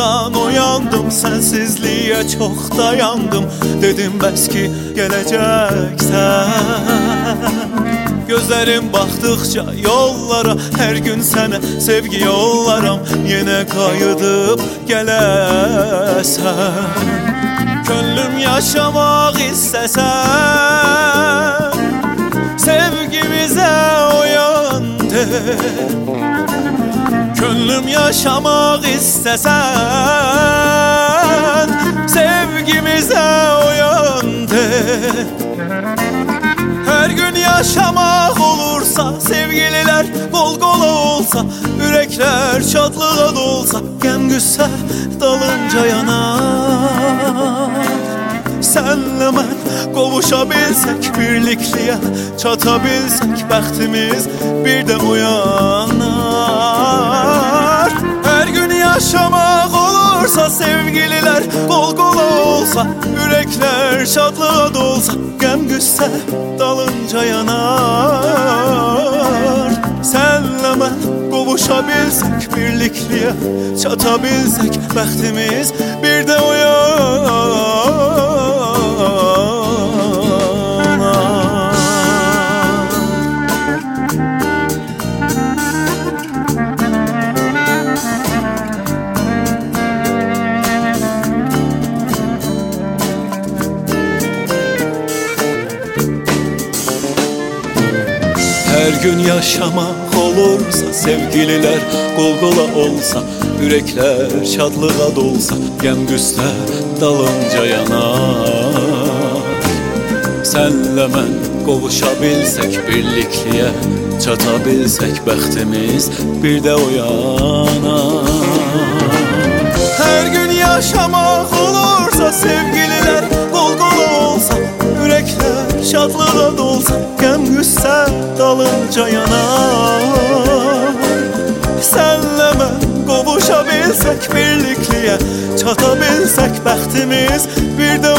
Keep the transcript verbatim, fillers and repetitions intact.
Yuxudan oyandım, sensizliğe çok dayandım. Dedim bəs ki gələcəksən. Gözlerim baktıkça yollara, her gün sana sevgi yollaram. Yine kayıdıp gələsən. Könlüm yaşamak istesen, sevgimize uyan de. Könlüm yaşamak istesen, sevgimize uyan de. Her gün yaşamak olursa, sevgililer kol kola olsa, yürekler şadlığa dolsa, gem güsse dalınca yanar. Senle ben qovuşabilsek, birlikliye çatabilsek, bəxtimiz bir de uyanar. Her gün yaşamak olursa, sevgililer kol kola olsa, yürekler şadlığa dolsa, gem güsse dalınca yanar. Senle ben qovuşabilsek, birlikliye çatabilsek, bəxtimiz bir de uyanar. Her gün yaşamak olursa, sevgililer kol kola olsa, yürekler şadlığa dolsa, gem güste dalınca yanar. Senle ben qovuşabilsek, birlikliye çatabilsek, bəxtimiz bir de uyanar. Her gün yaşamak olursa, sevgililer kol kola olsa, yürekler şadlığa dolsa, gem güsse dalınca yanar. Senle ben qovuşabilsek, birlikliye çatabilsek, bəxtimiz bir de